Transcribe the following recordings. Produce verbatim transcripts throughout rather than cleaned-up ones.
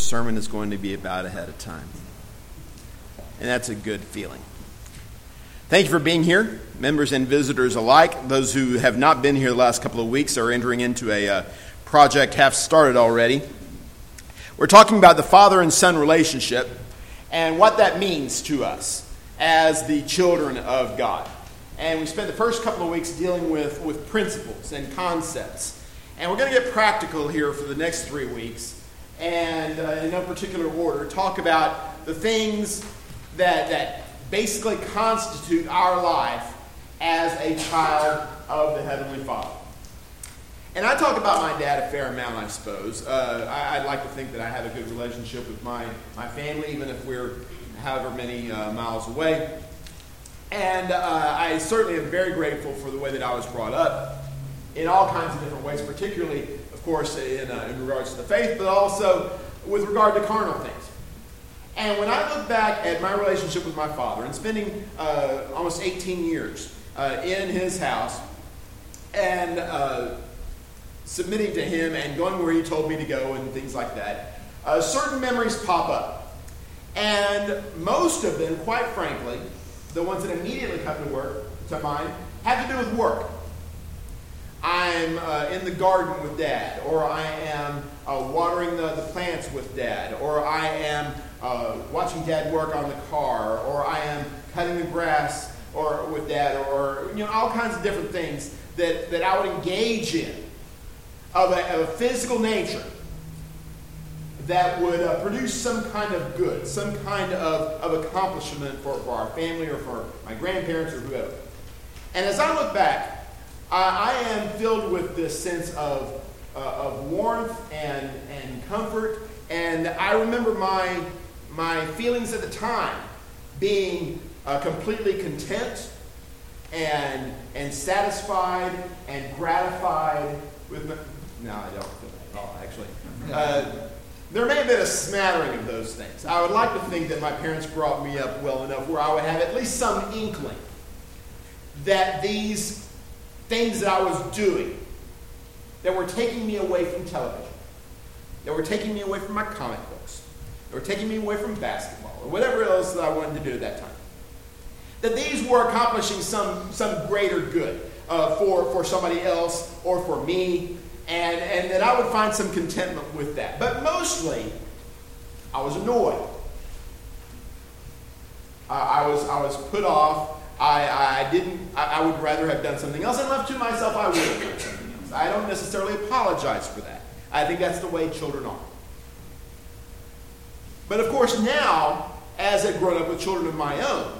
sermon is going to be about ahead of time. And that's a good feeling. Thank you for being here, members and visitors alike. Those who have not been here the last couple of weeks are entering into a uh, project half started already. We're talking about the father and son relationship and what that means to us as the children of God. And we spent the first couple of weeks dealing with, with principles and concepts. And we're going to get practical here for the next three weeks. And uh, in no particular order, talk about the things that that basically constitute our life as a child of the Heavenly Father. And I talk about my dad a fair amount, I suppose. Uh, I, I'd like to think that I have a good relationship with my, my family, even if we're however many uh, miles away. And uh, I certainly am very grateful for the way that I was brought up in all kinds of different ways, particularly, of course, in, uh, in regards to the faith, but also with regard to carnal things. And when I look back at my relationship with my father and spending uh, almost eighteen years uh, in his house and uh, submitting to him and going where he told me to go and things like that, uh, certain memories pop up. And most of them, quite frankly, the ones that immediately come to work to mind, have to do with work. I'm uh, in the garden with Dad, or I am uh, watering the, the plants with Dad, or I am uh, watching Dad work on the car, or I am cutting the grass or with Dad, or, or you know, all kinds of different things that, that I would engage in of a, of a physical nature that would uh, produce some kind of good, some kind of, of accomplishment for, for our family or for my grandparents or whoever. And as I look back, I am filled with this sense of uh, of warmth and and comfort, and I remember my my feelings at the time being uh, completely content and and satisfied and gratified with. My, no, I don't feel that at all. Actually, uh, there may have been a smattering of those things. I would like to think that my parents brought me up well enough where I would have at least some inkling that these things that I was doing that were taking me away from television, that were taking me away from my comic books, that were taking me away from basketball, or whatever else that I wanted to do at that time, that these were accomplishing some, some greater good uh, for, for somebody else or for me, and, and that I would find some contentment with that. But mostly, I was annoyed. Uh, I was I was put off. I, I didn't, I, I would rather have done something else, and left to myself, I would have done something else. I don't necessarily apologize for that. I think that's the way children are. But of course now, as I've grown up with children of my own,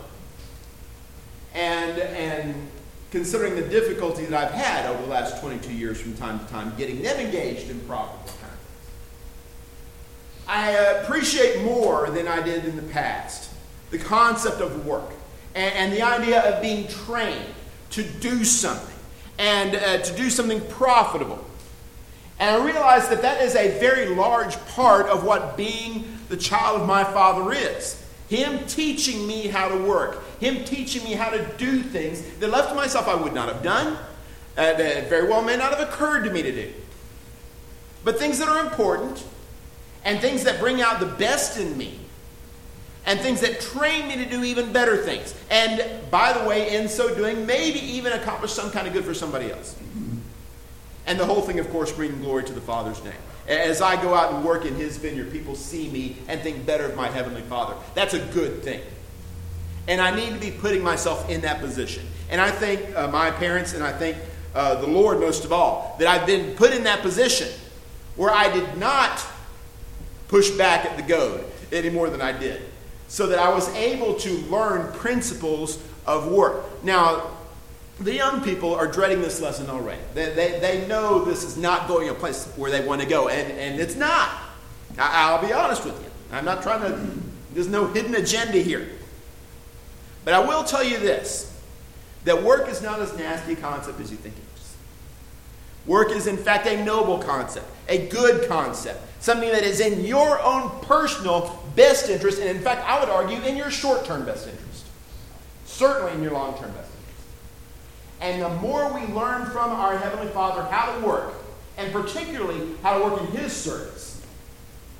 and, and considering the difficulty that I've had over the last twenty-two years from time to time, getting them engaged in profitable kind of things, I appreciate more than I did in the past the concept of work. And the idea of being trained to do something and uh, to do something profitable. And I realize that that is a very large part of what being the child of my father is. Him teaching me how to work. Him teaching me how to do things that left to myself I would not have done. Uh, that very well may not have occurred to me to do. But things that are important and things that bring out the best in me. And things that train me to do even better things. And, by the way, in so doing, maybe even accomplish some kind of good for somebody else. And the whole thing, of course, bringing glory to the Father's name. As I go out and work in His vineyard, people see me and think better of my Heavenly Father. That's a good thing. And I need to be putting myself in that position. And I think uh, my parents, and I think uh, the Lord most of all, that I've been put in that position where I did not push back at the goad any more than I did. So that I was able to learn principles of work. Now, the young people are dreading this lesson already. They, they, they know this is not going a place where they want to go, and, and it's not. I, I'll be honest with you. I'm not trying to, there's no hidden agenda here. But I will tell you this, that work is not as nasty a concept as you think it is. Work is, in fact, a noble concept, a good concept, something that is in your own personal best interest, and in fact, I would argue, in your short-term best interest. Certainly in your long-term best interest. And the more we learn from our Heavenly Father how to work, and particularly how to work in His service,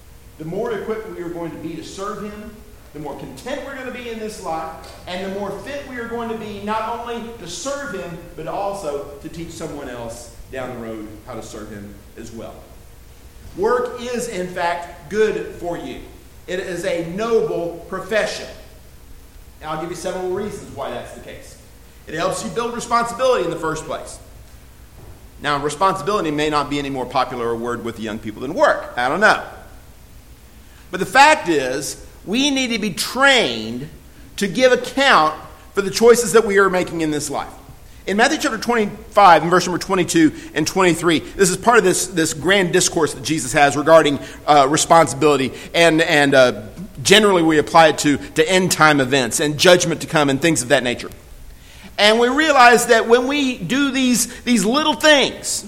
the more equipped we are going to be to serve him, the more content we're going to be in this life, and the more fit we are going to be not only to serve him, but also to teach someone else down the road how to serve him as well. Work is, in fact, good for you. It is a noble profession. And I'll give you several reasons why that's the case. It helps you build responsibility in the first place. Now, responsibility may not be any more popular a word with the young people than work. I don't know. But the fact is, we need to be trained to give account for the choices that we are making in this life. In Matthew chapter twenty-five, and verse number twenty-two and twenty-three, this is part of this, this grand discourse that Jesus has regarding uh, responsibility. And, and uh, generally we apply it to, to end-time events and judgment to come and things of that nature. And we realize that when we do these, these little things,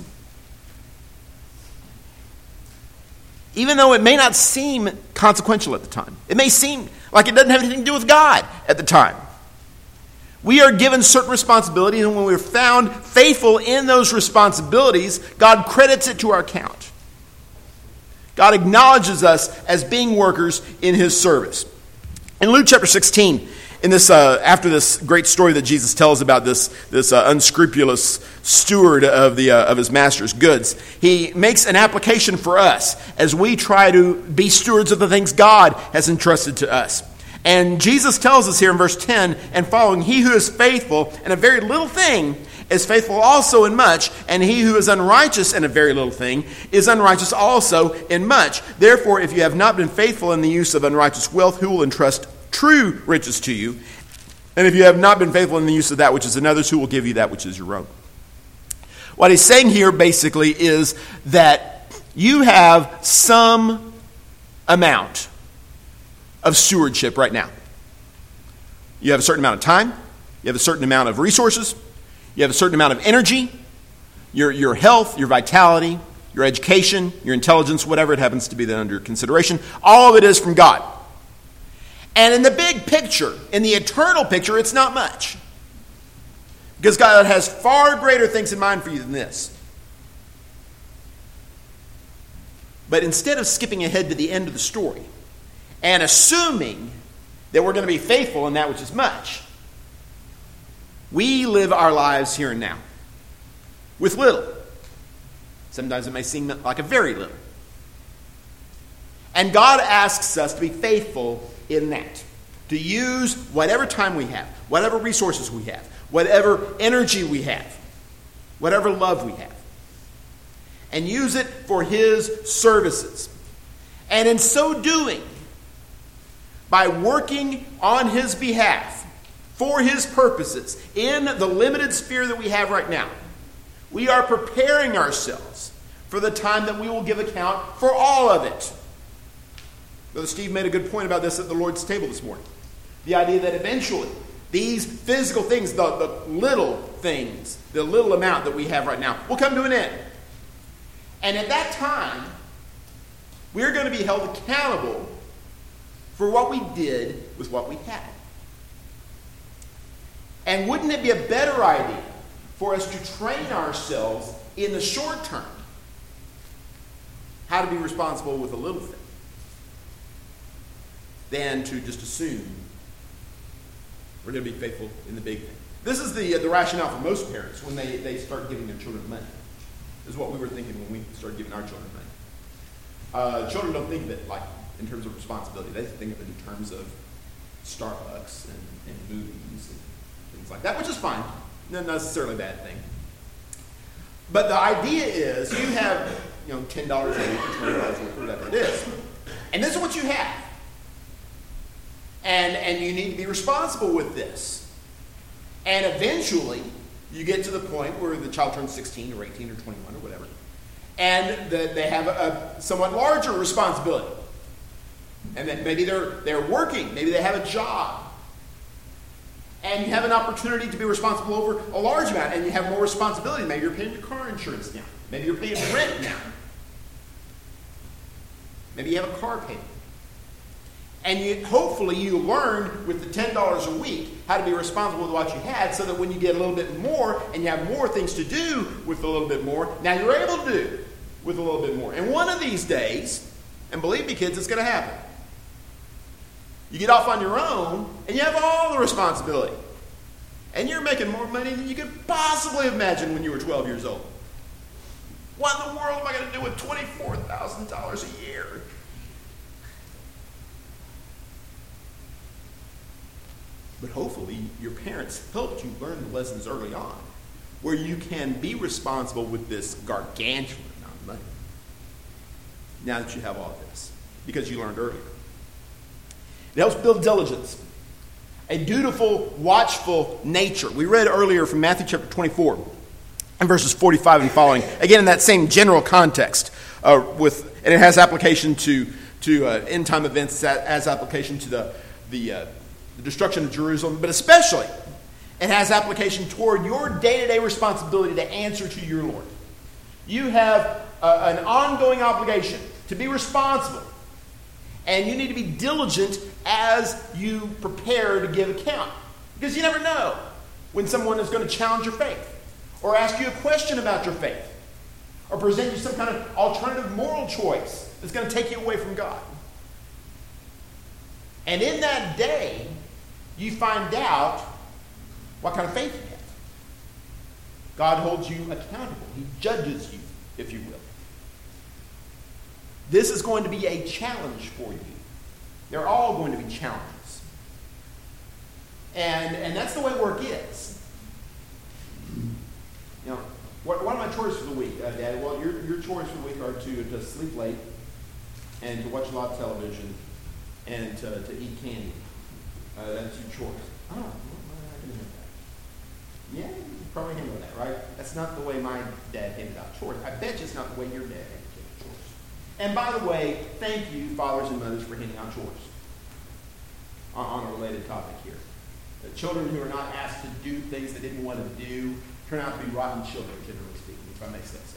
even though it may not seem consequential at the time, it may seem like it doesn't have anything to do with God at the time, we are given certain responsibilities, and when we're found faithful in those responsibilities, God credits it to our account. God acknowledges us as being workers in his service. In Luke chapter sixteen, in this uh, after this great story that Jesus tells about this, this uh, unscrupulous steward of, the, uh, of his master's goods, he makes an application for us as we try to be stewards of the things God has entrusted to us. And Jesus tells us here in verse ten and following, he who is faithful in a very little thing is faithful also in much, and he who is unrighteous in a very little thing is unrighteous also in much. Therefore, if you have not been faithful in the use of unrighteous wealth, who will entrust true riches to you? And if you have not been faithful in the use of that which is another's, who will give you that which is your own? What he's saying here basically is that you have some amount of stewardship right now. You have a certain amount of time. You have a certain amount of resources. You have a certain amount of energy. Your, your health, your vitality, your education, your intelligence, whatever it happens to be that under consideration. All of it is from God. And in the big picture, in the eternal picture, it's not much. Because God has far greater things in mind for you than this. But instead of skipping ahead to the end of the story and assuming that we're going to be faithful in that which is much, we live our lives here and now with little. Sometimes it may seem like a very little. And God asks us to be faithful in that. To use whatever time we have, whatever resources we have, whatever energy we have, whatever love we have, and use it for his services. And in so doing, by working on his behalf, for his purposes, in the limited sphere that we have right now, we are preparing ourselves for the time that we will give account for all of it. Brother Steve made a good point about this at the Lord's table this morning. The idea that eventually these physical things, the, the little things, the little amount that we have right now, will come to an end. And at that time, we're going to be held accountable for what we did with what we had. And wouldn't it be a better idea for us to train ourselves in the short term how to be responsible with a little thing than to just assume we're going to be faithful in the big thing? This is the, uh, the rationale for most parents when they, they start giving their children money. This is what we were thinking when we started giving our children money. Uh, children don't think of it like in terms of responsibility. They think of it in terms of Starbucks and, and movies and things like that, which is fine. Not necessarily a bad thing. But the idea is you have, you know, ten dollars a week or twenty dollars a week, whatever it is. And this is what you have. And, and you need to be responsible with this. And eventually, you get to the point where the child turns sixteen or eighteen or twenty-one or whatever, and the, they have a, a somewhat larger responsibility. And then maybe they're, they're working, maybe they have a job. And you have an opportunity to be responsible over a large amount, and you have more responsibility. Maybe you're paying your car insurance now. Maybe you're paying rent now. Maybe you have a car payment. And you, hopefully you learned with the ten dollars a week how to be responsible with what you had, so that when you get a little bit more and you have more things to do with a little bit more, now you're able to do with a little bit more. And one of these days, And believe me, kids, it's going to happen. You get off on your own, and you have all the responsibility. And you're making more money than you could possibly imagine when you were twelve years old. What in the world am I going to do with twenty-four thousand dollars a year? But hopefully your parents helped you learn the lessons early on, where you can be responsible with this gargantuan amount of money. Now that you have all of this, because you learned earlier. It helps build diligence, a dutiful, watchful nature. We read earlier from Matthew chapter twenty-four and verses forty-five and following, again in that same general context, uh, with and it has application to to uh, end time events, that has application to the the, uh, the destruction of Jerusalem, but especially it has application toward your day-to-day responsibility to answer to your Lord. You have uh, an ongoing obligation to be responsible, and you need to be diligent as you prepare to give account, because you never know when someone is going to challenge your faith, or ask you a question about your faith, or present you some kind of alternative moral choice that's going to take you away from God. And in that day, you find out what kind of faith you have. God holds you accountable. He judges you, if you will. This is going to be a challenge for you. They're all going to be challenges. And, and that's the way work is. You know, what, what are my chores for the week, uh, Dad? Well, your, your chores for the week are to, to sleep late and to watch a lot of television and to, to eat candy. Uh, that's your chores. Oh, well, I can handle that. Yeah, you can probably handle that, right? That's not the way my dad handed out chores. I bet you it's not the way your dad handed out chores. And by the way, thank you, fathers and mothers, for handing out chores on, on a related topic here. The children who are not asked to do things they didn't want to do turn out to be rotten children, generally speaking, if I may say so.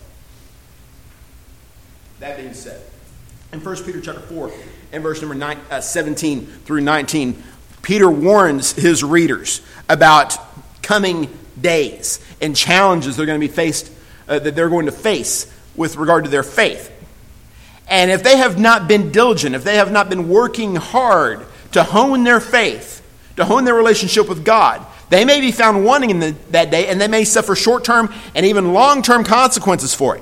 That being said, in First Peter chapter four and verse number nine, uh, seventeen through nineteen, Peter warns his readers about coming days and challenges they're going to be faced, uh, that they're going to face with regard to their faith. And if they have not been diligent, if they have not been working hard to hone their faith, to hone their relationship with God, they may be found wanting in the, that day, and they may suffer short-term and even long-term consequences for it.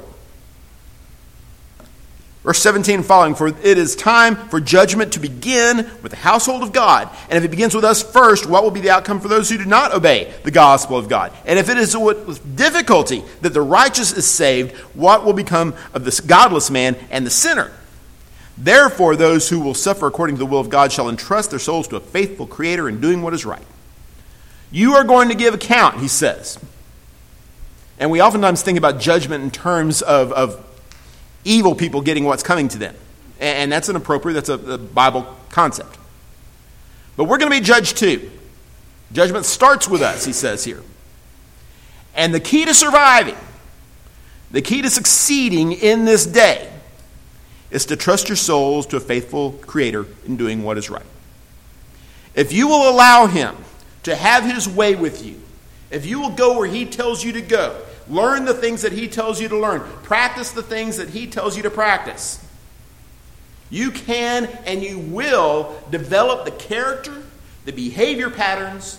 Verse seventeen following, for it is time for judgment to begin with the household of God. And if it begins with us first, what will be the outcome for those who do not obey the gospel of God? And if it is with difficulty that the righteous is saved, what will become of this godless man and the sinner? Therefore, those who will suffer according to the will of God shall entrust their souls to a faithful Creator in doing what is right. You are going to give account, he says. And we oftentimes think about judgment in terms of, of evil people getting what's coming to them. And that's an appropriate, that's a, a Bible concept. But we're going to be judged too. Judgment starts with us, he says here. And the key to surviving, the key to succeeding in this day, is to trust your souls to a faithful Creator in doing what is right. If you will allow Him to have His way with you, if you will go where He tells you to go, learn the things that He tells you to learn, practice the things that He tells you to practice, you can and you will develop the character, the behavior patterns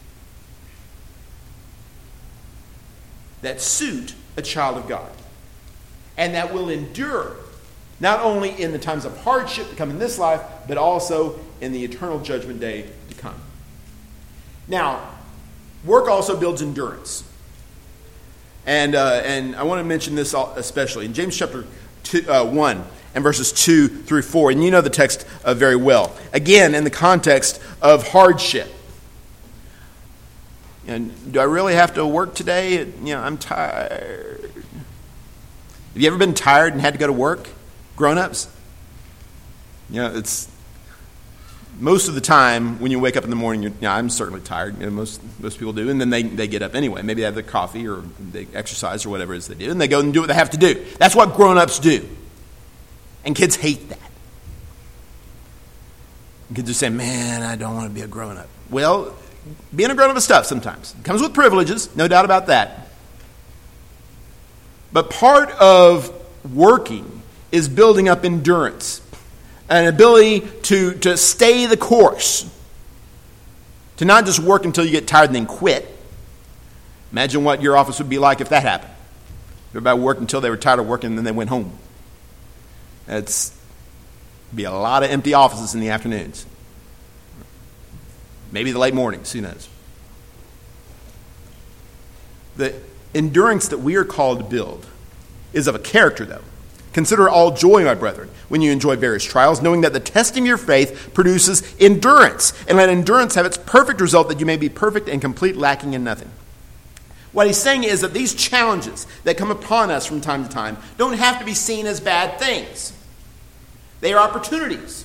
that suit a child of God, and that will endure not only in the times of hardship to come in this life, but also in the eternal judgment day to come. Now, work also builds endurance. And uh, and I want to mention this especially in James chapter two, uh, one and verses two through four. And you know the text uh, very well. Again, in the context of hardship. And do I really have to work today? You know, I'm tired. Have you ever been tired and had to go to work? Grown-ups? You know, it's most of the time when you wake up in the morning, you're, you know, I'm certainly tired. You know, most most people do, and then they, they get up anyway. Maybe they have their coffee or they exercise or whatever it is they do, and they go and do what they have to do. That's what grown-ups do. And kids hate that. And kids are saying, man, I don't want to be a grown-up. Well, being a grown-up is tough sometimes. It comes with privileges, no doubt about that. But part of working is building up endurance. an ability to, to stay the course, to not just work until you get tired and then quit. Imagine what your office would be like if that happened. Everybody worked until they were tired of working and then they went home. That's be a lot of empty offices in the afternoons. Maybe the late mornings, who knows. The endurance that we are called to build is of a character, though. Consider all joy, my brethren, when you enjoy various trials, knowing that the testing of your faith produces endurance. And let endurance have its perfect result, that you may be perfect and complete, lacking in nothing. What he's saying is that these challenges that come upon us from time to time don't have to be seen as bad things. They are opportunities.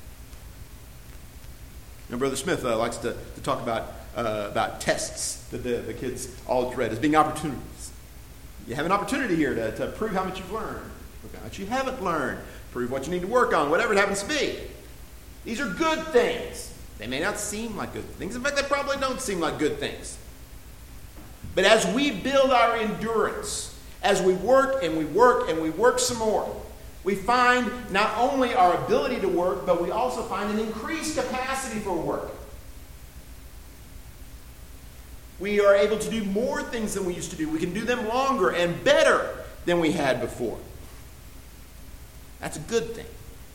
And Brother Smith uh, likes to, to talk about, uh, about tests that the, the kids all dread as being opportunities. You have an opportunity here to, to prove how much you've learned, prove how much you haven't learned, prove what you need to work on, whatever it happens to be. These are good things. They may not seem like good things. In fact, they probably don't seem like good things. But as we build our endurance, as we work and we work and we work some more, we find not only our ability to work, but we also find an increased capacity for work. We are able to do more things than we used to do. We can do them longer and better than we had before. That's a good thing.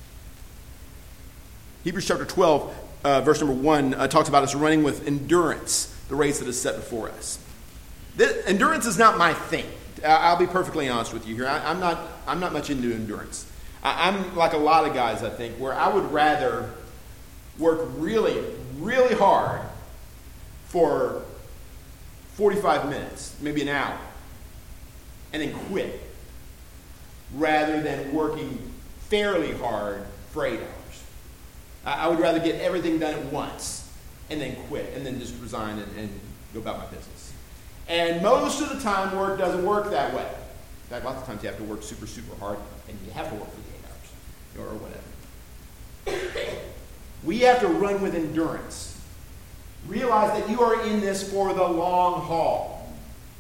Hebrews chapter twelve, uh, verse number one, uh, talks about us running with endurance the race that is set before us. This, endurance is not my thing. I'll be perfectly honest with you here. I, I'm not I'm not much into endurance. I, I'm like a lot of guys, I think, where I would rather work really, really hard for forty-five minutes, maybe an hour, and then quit, rather than working fairly hard for eight hours. I, I would rather get everything done at once and then quit, and then just resign and, and go about my business. And most of the time, work doesn't work that way. In fact, lots of times you have to work super, super hard, and you have to work for the eight hours, or whatever. We have to run with endurance. Realize that you are in this for the long haul.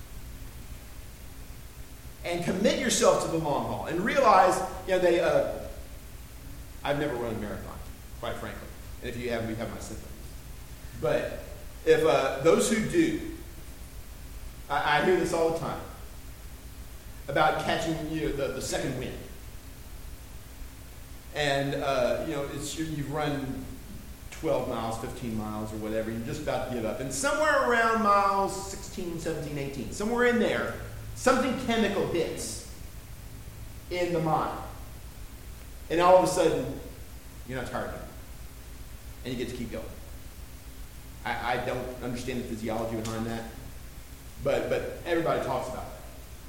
And commit yourself to the long haul. And realize, you know, they, uh, I've never run a marathon, quite frankly. And if you haven't, you have my sympathies. But if uh, those who do, I, I hear this all the time about catching, you know, the, the second wind. And, uh, you know, it's you've run twelve miles, fifteen miles, or whatever. You're just about to give up. And somewhere around miles sixteen, seventeen, eighteen, somewhere in there, something chemical hits in the mind. And all of a sudden, you're not tired anymore. And you get to keep going. I, I don't understand the physiology behind that. But but everybody talks about it.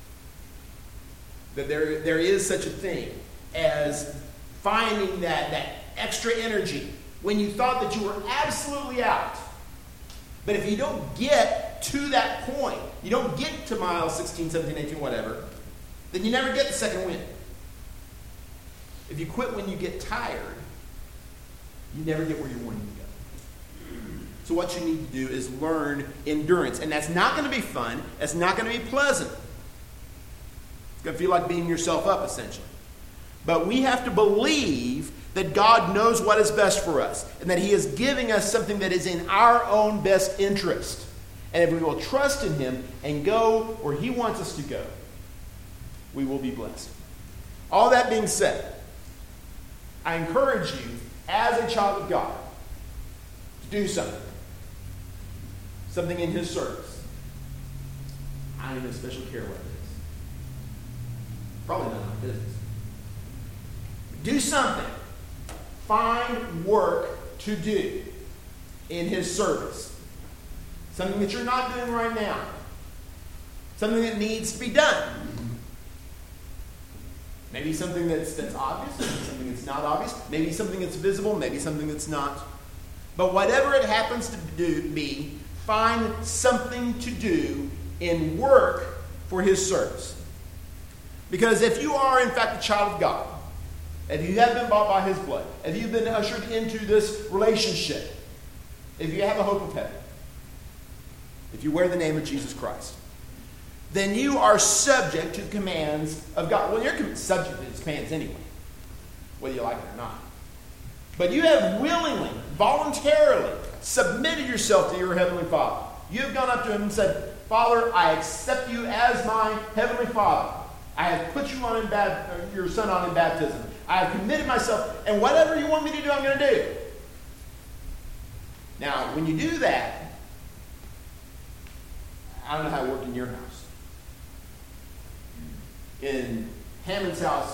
That there there is such a thing as finding that, that extra energy when you thought that you were absolutely out. But if you don't get to that point, you don't get to miles sixteen, seventeen, eighteen, whatever, then you never get the second wind. If you quit when you get tired, you never get where you're wanting to go. So what you need to do is learn endurance. And that's not going to be fun. That's not going to be pleasant. It's going to feel like beating yourself up, essentially. But we have to believe that God knows what is best for us and that He is giving us something that is in our own best interest. And if we will trust in Him and go where He wants us to go, we will be blessed. All that being said, I encourage you, as a child of God, to do something. Something in His service. I don't even special care what it is. Probably not my business. Do something. Find work to do in His service. Something that you're not doing right now. Something that needs to be done. Maybe something that's, that's obvious, maybe something that's not obvious, maybe something that's visible, maybe something that's not. But whatever it happens to do, be, find something to do in work for His service. Because if you are, in fact, a child of God, if you have been bought by His blood, if you've been ushered into this relationship, if you have a hope of heaven, if you wear the name of Jesus Christ, then you are subject to the commands of God. Well, you're subject to His commands anyway, whether you like it or not. But you have willingly, voluntarily submitted yourself to your Heavenly Father. You have gone up to Him and said, Father, I accept you as my Heavenly Father. I have put you on in bap- your Son on in baptism. I have committed myself, and whatever you want me to do, I'm going to do. Now, when you do that, I don't know how it worked in your house. In Hammond's house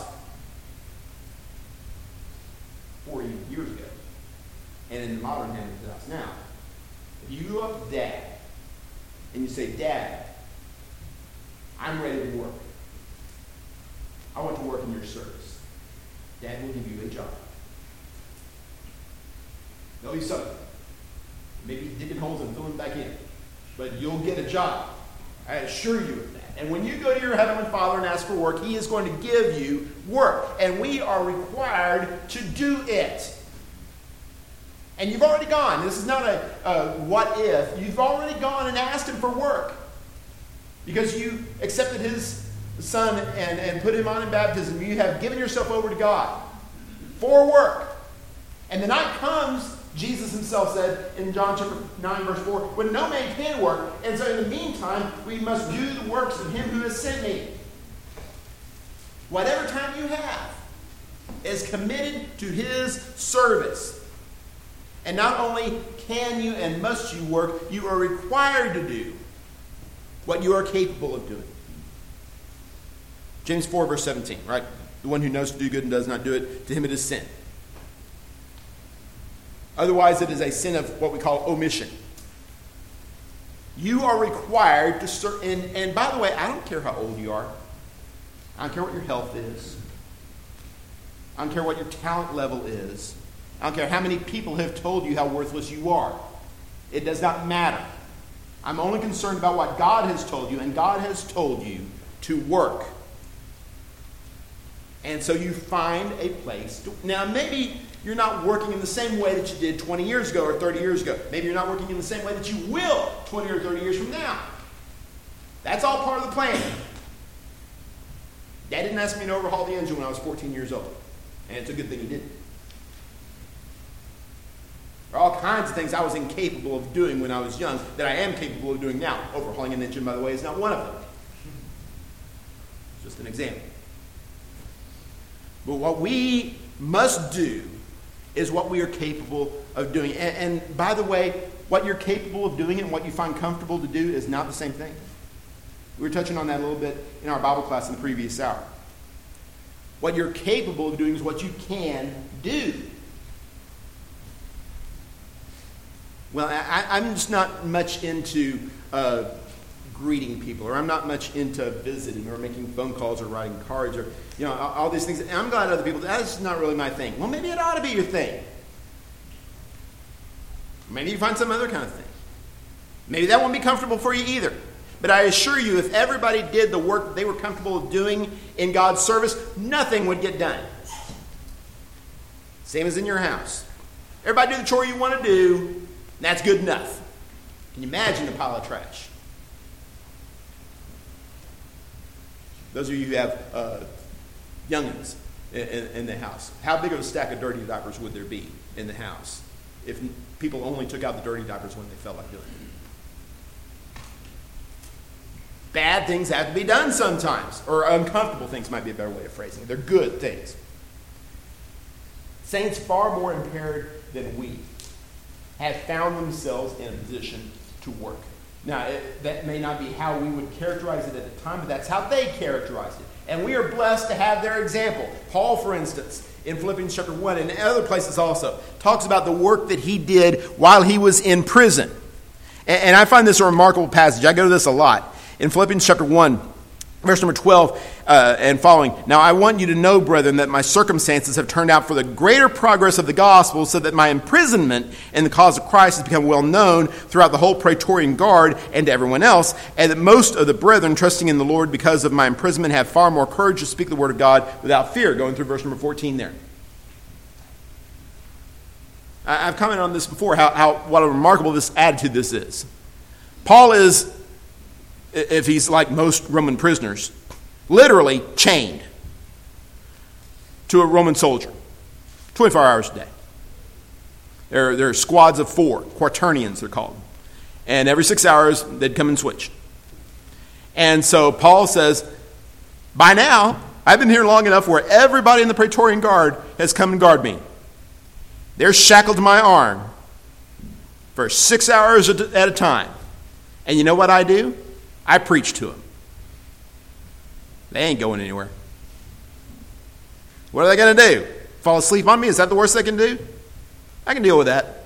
forty years ago, and in the modern Hammond's house now, if you go up to Dad and you say, Dad, I'm ready to work. I want to work in your service. Dad will give you a job. There'll be something. Maybe digging holes and filling back in. But you'll get a job. I assure you of that. And when you go to your Heavenly Father and ask for work, He is going to give you work. And we are required to do it. And you've already gone. This is not a, a what if. You've already gone and asked Him for work. Because you accepted His Son and, and put Him on in baptism. You have given yourself over to God for work. And the night comes, Jesus Himself said in John chapter nine, verse four, when no man can work, and so in the meantime, we must do the works of Him who has sent me. Whatever time you have is committed to His service. And not only can you and must you work, you are required to do what you are capable of doing. James four, verse seventeen, right? The one who knows to do good and does not do it, to him it is sin. Otherwise, it is a sin of what we call omission. You are required to serve. And, and by the way, I don't care how old you are. I don't care what your health is. I don't care what your talent level is. I don't care how many people have told you how worthless you are. It does not matter. I'm only concerned about what God has told you, and God has told you to work. And so you find a place to, now maybe you're not working in the same way that you did twenty years ago or thirty years ago. Maybe you're not working in the same way that you will twenty or thirty years from now. That's all part of the plan. Dad didn't ask me to overhaul the engine when I was fourteen years old. And it's a good thing he didn't. There are all kinds of things I was incapable of doing when I was young that I am capable of doing now. Overhauling an engine, by the way, is not one of them. It's just an example. But what we must do is what we are capable of doing. And, and by the way, what you're capable of doing and what you find comfortable to do is not the same thing. We were touching on that a little bit in our Bible class in the previous hour. What you're capable of doing is what you can do. Well, I, I'm just not much into uh, greeting people, or I'm not much into visiting or making phone calls or writing cards or, you know, all, all these things. And I'm glad other people, that's not really my thing. Well, maybe it ought to be your thing. Maybe you find some other kind of thing. Maybe that won't be comfortable for you either. But I assure you, if everybody did the work that they were comfortable with doing in God's service, nothing would get done. Same as in your house. Everybody do the chore you want to do. That's good enough. Can you imagine a pile of trash? Those of you who have uh, youngins in, in, in the house, how big of a stack of dirty diapers would there be in the house if people only took out the dirty diapers when they felt like doing it? Bad things have to be done sometimes, or uncomfortable things might be a better way of phrasing it. They're good things. Saints far more impaired than we have found themselves in a position to work. Now, it, that may not be how we would characterize it at the time, but that's how they characterized it. And we are blessed to have their example. Paul, for instance, in Philippians chapter one, and other places also, talks about the work that he did while he was in prison. And, and I find this a remarkable passage. I go to this a lot. In Philippians chapter one, verse number twelve uh, and following. Now I want you to know, brethren, that my circumstances have turned out for the greater progress of the gospel, so that my imprisonment in the cause of Christ has become well known throughout the whole Praetorian Guard and to everyone else, and that most of the brethren, trusting in the Lord because of my imprisonment, have far more courage to speak the word of God without fear. Going through verse number fourteen there. I, I've commented on this before, how, how what a remarkable this attitude this is. Paul is, if he's like most Roman prisoners, literally chained to a Roman soldier twenty-four hours a day. They're, they're squads of four, quaternions they're called. And every six hours, they'd come and switch. And so Paul says, by now, I've been here long enough where everybody in the Praetorian Guard has come and guard me. They're shackled to my arm for six hours at a time. And you know what I do? I preach to them. They ain't going anywhere. What are they going to do? Fall asleep on me? Is that the worst they can do? I can deal with that.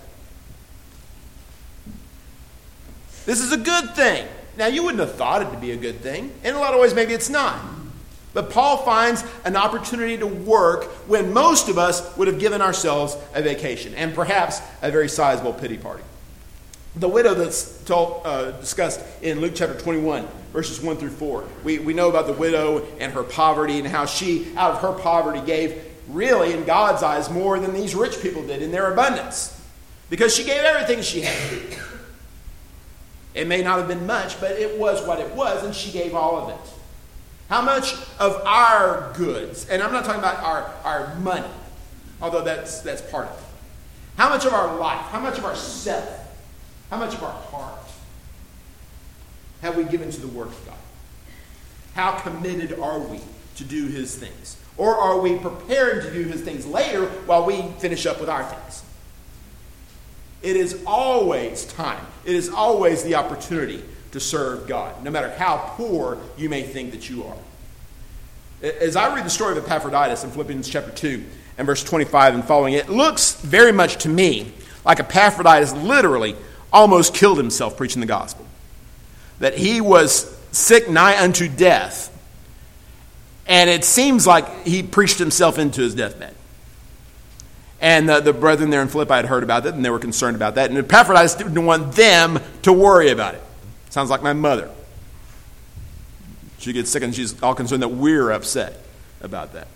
This is a good thing. Now, you wouldn't have thought it to be a good thing. In a lot of ways, maybe it's not. But Paul finds an opportunity to work when most of us would have given ourselves a vacation and perhaps a very sizable pity party. The widow that's told, uh, discussed in Luke chapter twenty-one, verses one through four. We, we know about the widow and her poverty and how she, out of her poverty, gave really, in God's eyes, more than these rich people did in their abundance. Because she gave everything she had. It may not have been much, but it was what it was, and she gave all of it. How much of our goods, and I'm not talking about our, our money, although that's, that's part of it. How much of our life, how much of our self, how much of our heart have we given to the work of God? How committed are we to do his things? Or are we preparing to do his things later while we finish up with our things? It is always time. It is always the opportunity to serve God, no matter how poor you may think that you are. As I read the story of Epaphroditus in Philippians chapter two and verse twenty-five and following, it looks very much to me like Epaphroditus literally almost killed himself preaching the gospel. That he was sick nigh unto death. And it seems like he preached himself into his deathbed. And the, the brethren there in Philippi had heard about that, and they were concerned about that. And Epaphroditus didn't want them to worry about it. Sounds like my mother. She gets sick and she's all concerned that we're upset about that.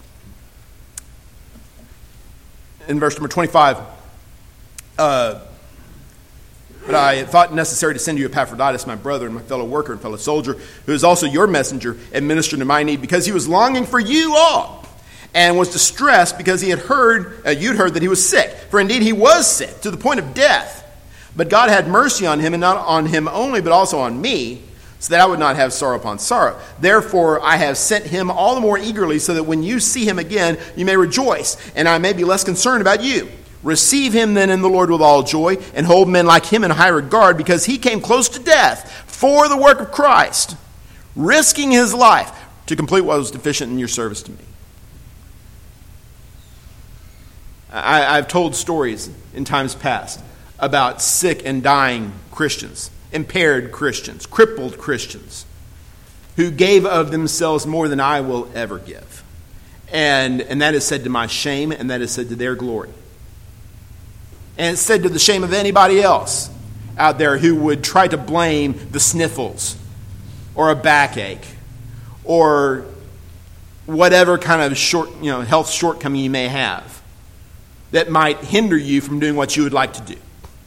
In verse number twenty-five, uh, but I thought necessary to send you Epaphroditus, my brother and my fellow worker and fellow soldier, who is also your messenger and minister to my need, because he was longing for you all, and was distressed because he had heard, uh, you'd heard that he was sick. For indeed he was sick, to the point of death. But God had mercy on him, and not on him only, but also on me, so that I would not have sorrow upon sorrow. Therefore I have sent him all the more eagerly, so that when you see him again, you may rejoice, and I may be less concerned about you. Receive him then in the Lord with all joy, and hold men like him in high regard, because he came close to death for the work of Christ, risking his life to complete what was deficient in your service to me. I, I've told stories in times past about sick and dying Christians, impaired Christians, crippled Christians, who gave of themselves more than I will ever give. And, and that is said to my shame, and that is said to their glory. And it's said to the shame of anybody else out there who would try to blame the sniffles or a backache or whatever kind of short, you know, health shortcoming you may have that might hinder you from doing what you would like to do.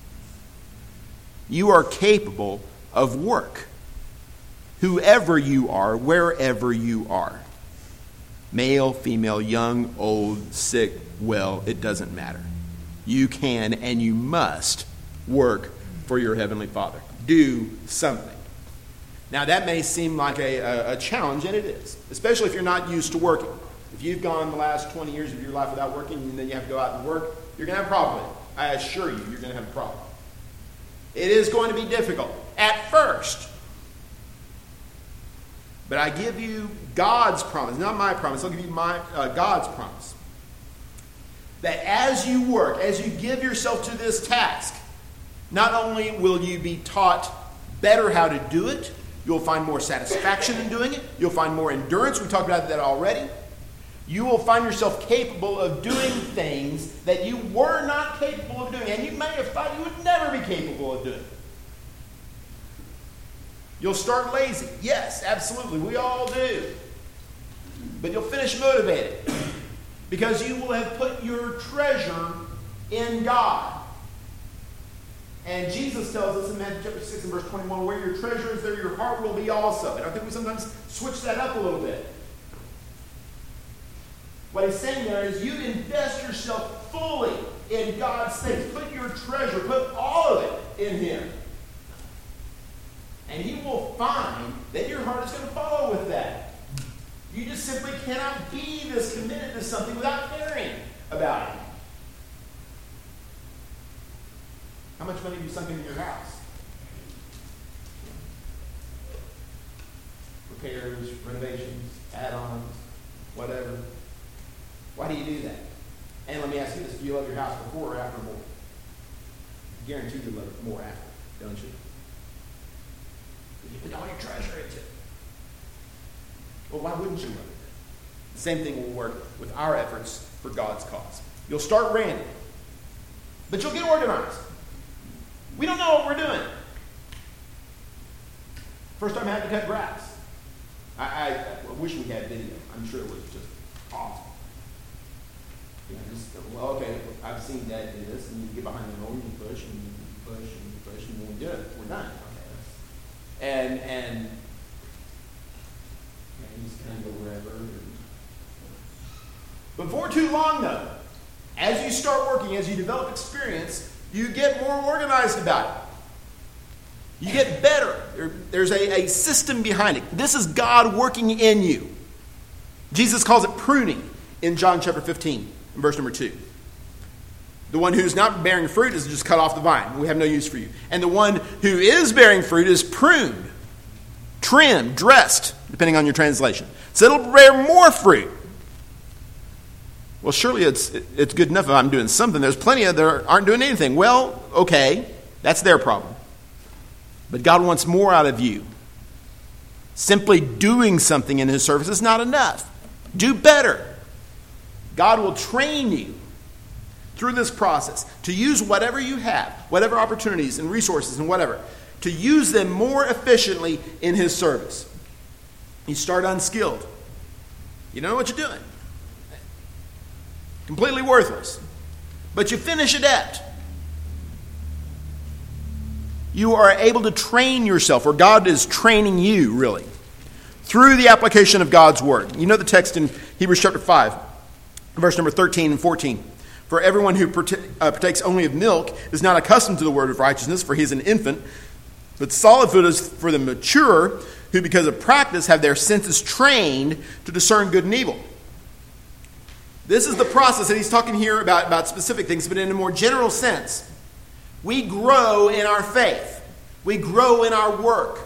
You are capable of work. Whoever you are, wherever you are. Male, female, young, old, sick, well, it doesn't matter. You can and you must work for your Heavenly Father. Do something. Now that may seem like a, a, a challenge, and it is. Especially if you're not used to working. If you've gone the last twenty years of your life without working, and then you have to go out and work, you're going to have a problem with it. I assure you, you're going to have a problem. It is going to be difficult at first. But I give you God's promise, not my promise. I'll give you my uh, God's promise. That as you work, as you give yourself to this task, not only will you be taught better how to do it, you'll find more satisfaction in doing it. You'll find more endurance. We talked about that already. You will find yourself capable of doing things that you were not capable of doing, and you may have thought you would never be capable of doing. You'll start lazy. Yes, absolutely. We all do. But you'll finish motivated because you will have put your treasure in God. And Jesus tells us in Matthew chapter six and verse twenty-one, where your treasure is, there your heart will be also. And I think we sometimes switch that up a little bit. What he's saying there is you invest yourself fully in God's things. Put your treasure, put all of it in Him. And you will find that your heart is going to follow with that. You just simply cannot be this committed to something without caring about it. How much money have you sunk into your house? Repairs, renovations, add-ons, whatever. Why do you do that? And let me ask you this, do you love your house before or after more? I guarantee you love it more after, don't you? You put all your treasure into it. Well, why wouldn't you love it? The same thing will work with our efforts for God's cause. You'll start random, but you'll get organized. We don't know what we're doing. First time I had to cut grass. I, I, I wish we had video. I'm sure it was just awesome. You know, just, well, okay, I've seen Dad do this, and you get behind the mower, and you push, and you push, and you push, and then we do it. We're done. Okay. And, and, yeah, you just kind of go wherever. But before too long, though, as you start working, as you develop experience, you get more organized about it. You get better. There, there's a, a system behind it. This is God working in you. Jesus calls it pruning in John chapter fifteen, in verse number two. The one who's not bearing fruit is just cut off the vine. We have no use for you. And the one who is bearing fruit is pruned, trimmed, dressed, depending on your translation. So it'll bear more fruit. Well, surely it's it's good enough if I'm doing something. There's plenty of that aren't doing anything. Well, okay, that's their problem. But God wants more out of you. Simply doing something in His service is not enough. Do better. God will train you through this process to use whatever you have, whatever opportunities and resources and whatever, to use them more efficiently in His service. You start unskilled. You don't know what you're doing. Completely worthless. But you finish adept. You are able to train yourself, or God is training you, really, through the application of God's Word. You know the text in Hebrews chapter five, verse number thirteen and fourteen. For everyone who partakes only of milk is not accustomed to the word of righteousness, for he is an infant. But solid food is for the mature, who because of practice have their senses trained to discern good and evil. This is the process that he's talking here about, about specific things, but in a more general sense. We grow in our faith. We grow in our work.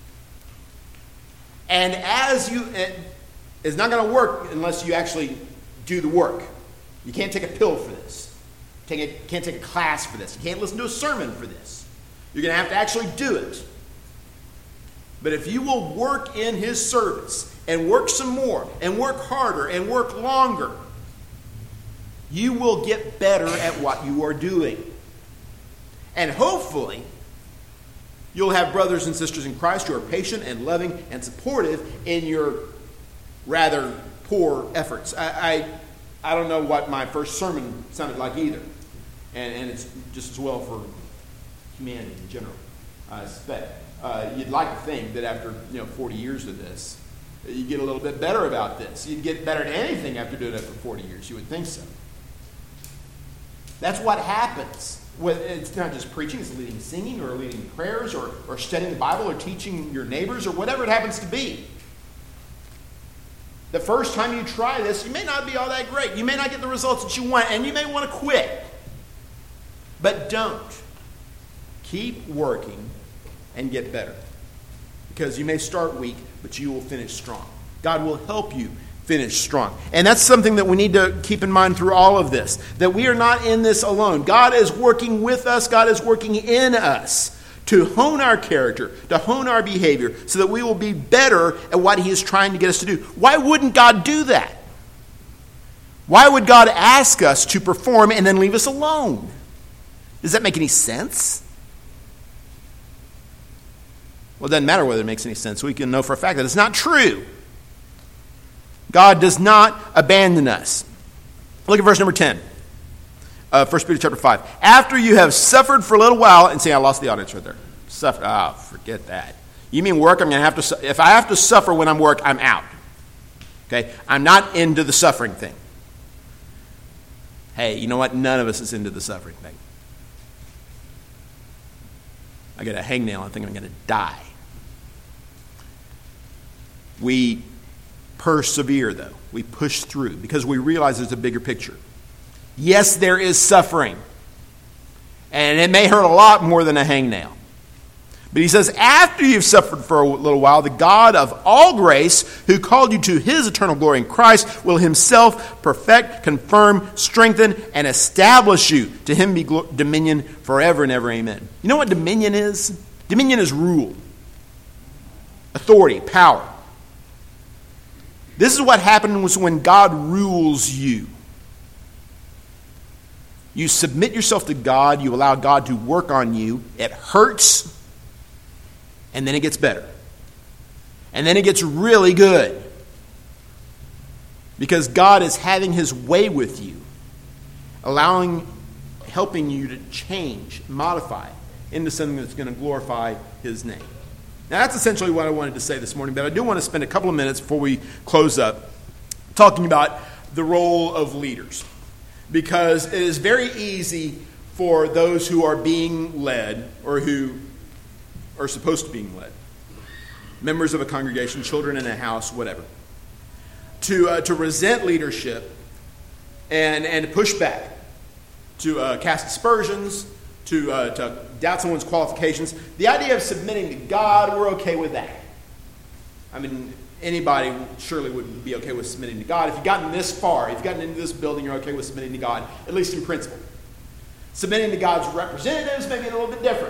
And as you, it's not going to work unless you actually do the work. You can't take a pill for this. You take a, can't take a class for this. You can't listen to a sermon for this. You're going to have to actually do it. But if you will work in His service and work some more and work harder and work longer, you will get better at what you are doing. And hopefully, you'll have brothers and sisters in Christ who are patient and loving and supportive in your rather poor efforts. I I, I don't know what my first sermon sounded like either. And, and it's just as well for humanity in general, I suspect. Uh, you'd like to think that after you know forty years of this, you get a little bit better about this. You'd get better at anything after doing it for forty years. You would think so. That's what happens. It's not just preaching, it's leading singing or leading prayers or, or studying the Bible or teaching your neighbors or whatever it happens to be. The first time you try this, you may not be all that great. You may not get the results that you want, and you may want to quit. But don't. Keep working and get better. Because you may start weak, but you will finish strong. God will help you finish strong. And that's something that we need to keep in mind through all of this. That we are not in this alone. God is working with us. God is working in us to hone our character, to hone our behavior, so that we will be better at what He is trying to get us to do. Why wouldn't God do that? Why would God ask us to perform and then leave us alone? Does that make any sense? Well, it doesn't matter whether it makes any sense. We can know for a fact that it's not true. God does not abandon us. Look at verse number ten. Uh, First Peter chapter five. After you have suffered for a little while, and see, I lost the audience right there. Suffer. Ah, oh, forget that. You mean work? I'm going to have to. Su- if I have to suffer when I'm work, I'm out. Okay, I'm not into the suffering thing. Hey, you know what? None of us is into the suffering thing. I get a hangnail, I think I'm going to die. We persevere, though. We push through because we realize there's a bigger picture. Yes, there is suffering. And it may hurt a lot more than a hangnail. But he says, after you've suffered for a little while, the God of all grace, who called you to his eternal glory in Christ, will himself perfect, confirm, strengthen, and establish you. To him be glo- dominion forever and ever. Amen. You know what dominion is? Dominion is rule, authority, power. This is what happens when God rules you. You submit yourself to God. You allow God to work on you. It hurts. And then it gets better. And then it gets really good. Because God is having his way with you. Allowing, helping you to change, modify into something that's going to glorify his name. Now that's essentially what I wanted to say this morning. But I do want to spend a couple of minutes before we close up talking about the role of leaders. Because it is very easy for those who are being led or who are supposed to be led, members of a congregation, children in a house, whatever, to uh, to resent leadership and and to push back, to uh, cast aspersions, to uh, to doubt someone's qualifications. The idea of submitting to God, we're okay with that. I mean, anybody surely would be okay with submitting to God. If you've gotten this far, if you've gotten into this building, you're okay with submitting to God, at least in principle. Submitting to God's representatives may be a little bit different.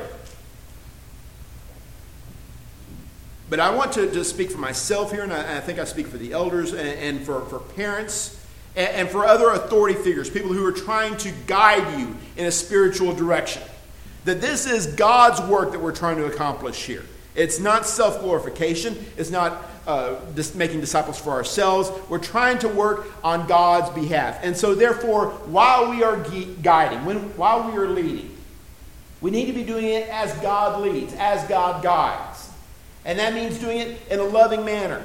But I want to just speak for myself here, and I, I think I speak for the elders and, and for, for parents and, and for other authority figures, people who are trying to guide you in a spiritual direction. That this is God's work that we're trying to accomplish here. It's not self-glorification. It's not uh, just making disciples for ourselves. We're trying to work on God's behalf. And so therefore, while we are guiding, when, while we are leading, we need to be doing it as God leads, as God guides. And that means doing it in a loving manner.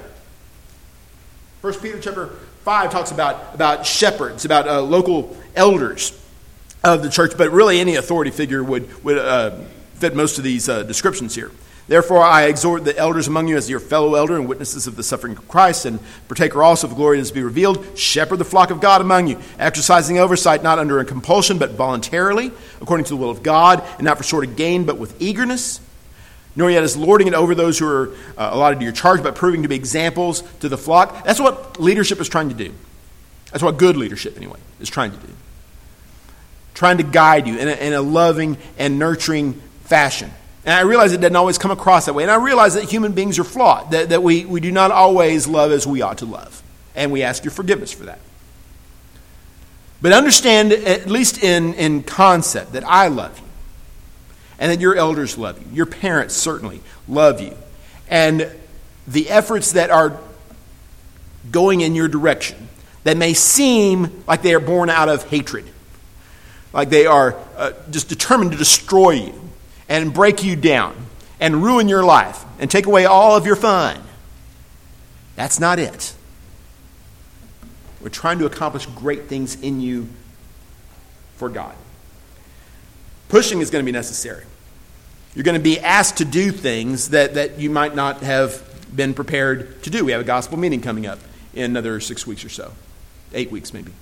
First Peter chapter five talks about, about shepherds, about uh, local elders of the church, but really any authority figure would, would uh, fit most of these uh, descriptions here. Therefore, I exhort the elders among you as your fellow elder and witnesses of the suffering of Christ and partaker also of the glory that is to be revealed. Shepherd the flock of God among you, exercising oversight not under a compulsion but voluntarily, according to the will of God, and not for sort of gain but with eagerness. Nor yet as lording it over those who are uh, allotted to your charge, but proving to be examples to the flock. That's what leadership is trying to do. That's what good leadership, anyway, is trying to do. Trying to guide you in a, in a loving and nurturing fashion. And I realize it doesn't always come across that way. And I realize that human beings are flawed, that, that we, we do not always love as we ought to love. And we ask your forgiveness for that. But understand, at least in, in concept, that I love you. And that your elders love you. Your parents certainly love you. And the efforts that are going in your direction, that may seem like they are born out of hatred, like they are uh, just determined to destroy you and break you down and ruin your life and take away all of your fun. That's not it. We're trying to accomplish great things in you for God. Pushing is going to be necessary. You're going to be asked to do things that, that you might not have been prepared to do. We have a gospel meeting coming up in another six weeks or so. Eight weeks maybe.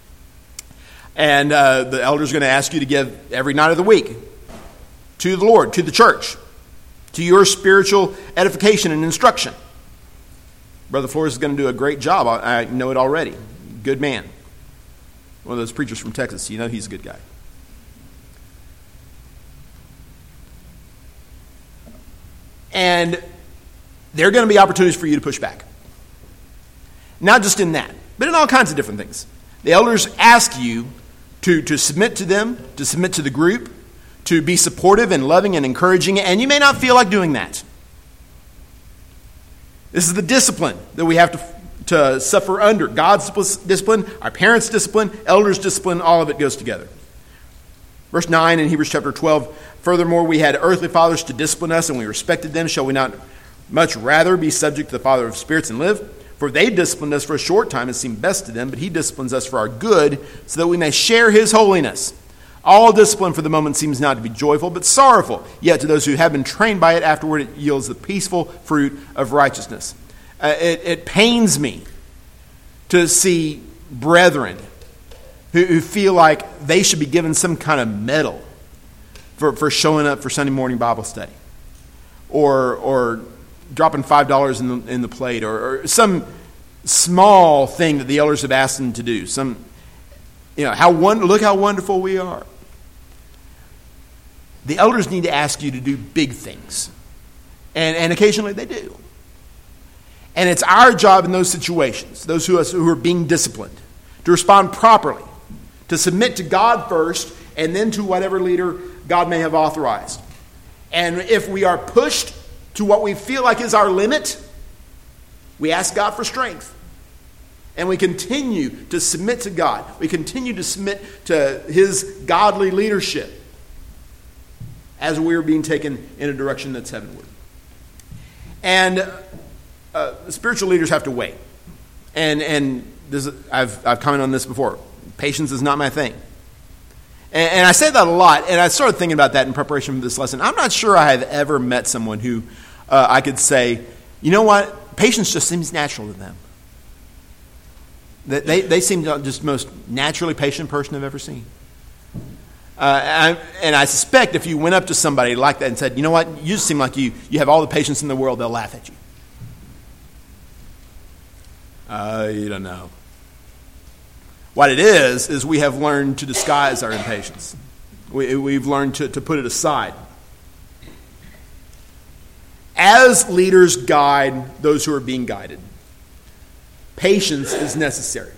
And uh, the elder's going to ask you to give every night of the week to the Lord, to the church, to your spiritual edification and instruction. Brother Flores is going to do a great job. I, I know it already. Good man. One of those preachers from Texas. You know he's a good guy. And there are going to be opportunities for you to push back. Not just in that, but in all kinds of different things. The elders ask you to, to submit to them, to submit to the group, to be supportive and loving and encouraging, and you may not feel like doing that. This is the discipline that we have to, to suffer under. God's discipline, our parents' discipline, elders' discipline, all of it goes together. Verse nine in Hebrews chapter twelve, furthermore, we had earthly fathers to discipline us, and we respected them. Shall we not much rather be subject to the Father of spirits and live? For they disciplined us for a short time, it seemed best to them, but he disciplines us for our good, so that we may share his holiness. All discipline for the moment seems not to be joyful, but sorrowful. Yet to those who have been trained by it, afterward it yields the peaceful fruit of righteousness. Uh, it, it pains me to see brethren who, who feel like they should be given some kind of medal for, for showing up for Sunday morning Bible study, or or dropping five dollars in the in the plate, or, or some small thing that the elders have asked them to do. Some, you know, how one look how wonderful we are. The elders need to ask you to do big things, and and occasionally they do. And it's our job in those situations, those who, who are being disciplined, to respond properly, to submit to God first, and then to whatever leader God may have authorized. And if we are pushed to what we feel like is our limit, we ask God for strength. And we continue to submit to God. We continue to submit to his godly leadership as we are being taken in a direction that's heavenward. And uh, spiritual leaders have to wait. And and this, I've I've commented on this before. Patience is not my thing. And, and I say that a lot, and I started thinking about that in preparation for this lesson. I'm not sure I have ever met someone who uh, I could say, you know what, patience just seems natural to them. They, they seem just the most naturally patient person I've ever seen. Uh, and, I, and I suspect if you went up to somebody like that and said, you know what, you just seem like you, you have all the patience in the world, they'll laugh at you. Uh, you don't know. What it is, is we have learned to disguise our impatience. We, we've learned to, to put it aside. As leaders guide those who are being guided, patience is necessary.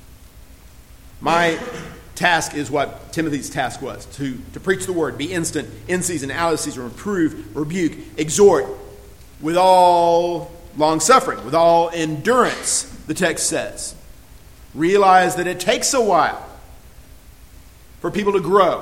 My task is what Timothy's task was, to, to preach the word, be instant, in season, out of season, reprove, rebuke, exhort, with all long suffering, with all endurance, the text says. Realize that it takes a while for people to grow.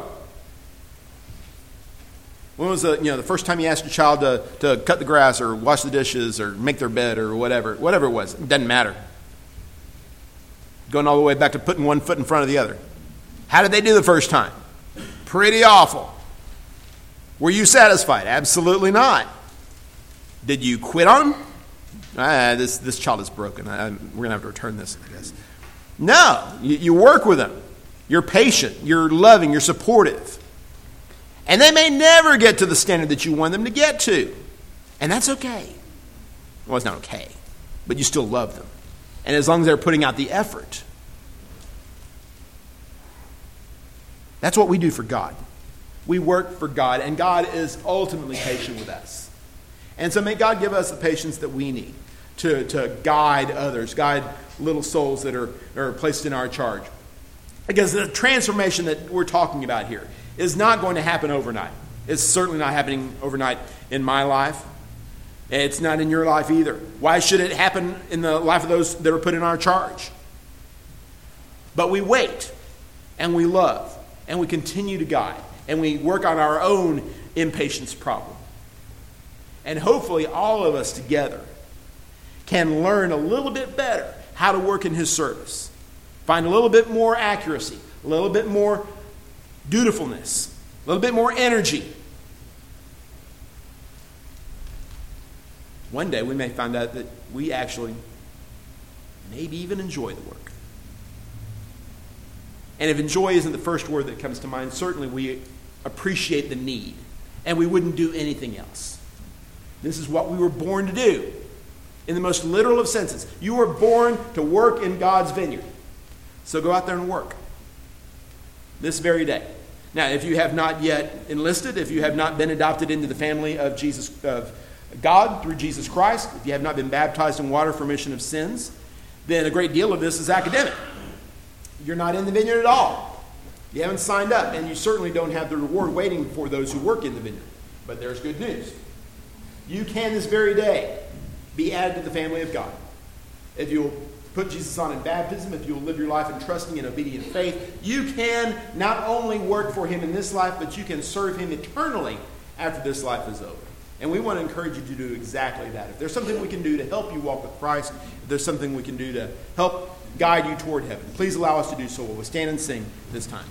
When was the you know the first time you asked your child to, to cut the grass or wash the dishes or make their bed or whatever, whatever it was? It doesn't matter. Going all the way back to putting one foot in front of the other. How did they do the first time? Pretty awful. Were you satisfied? Absolutely not. Did you quit on them? Ah, this this child is broken. I, we're going to have to return this, I guess. No, you, you work with them. You're patient. You're loving. You're supportive. And they may never get to the standard that you want them to get to. And that's okay. Well, it's not okay. But you still love them. And as long as they're putting out the effort. That's what we do for God. We work for God. And God is ultimately patient with us. And so may God give us the patience that we need to, to guide others, guide little souls that are, are placed in our charge. Because the transformation that we're talking about here is not going to happen overnight. It's certainly not happening overnight in my life. It's not in your life either. Why should it happen in the life of those that are put in our charge? But we wait, and we love, and we continue to guide, and we work on our own impatience problem. And hopefully all of us together can learn a little bit better how to work in his service. Find a little bit more accuracy, a little bit more dutifulness, a little bit more energy. One day we may find out that we actually maybe even enjoy the work. And if enjoy isn't the first word that comes to mind, certainly we appreciate the need, and we wouldn't do anything else. This is what we were born to do. In the most literal of senses. You were born to work in God's vineyard. So go out there and work. This very day. Now, if you have not yet enlisted, if you have not been adopted into the family of Jesus, of God through Jesus Christ, if you have not been baptized in water for remission of sins, then a great deal of this is academic. You're not in the vineyard at all. You haven't signed up, and you certainly don't have the reward waiting for those who work in the vineyard. But there's good news. You can this very day be added to the family of God. If you'll put Jesus on in baptism, if you'll live your life in trusting and obedient faith, you can not only work for him in this life, but you can serve him eternally after this life is over. And we want to encourage you to do exactly that. If there's something we can do to help you walk with Christ, if there's something we can do to help guide you toward heaven, please allow us to do so. We'll stand and sing this time.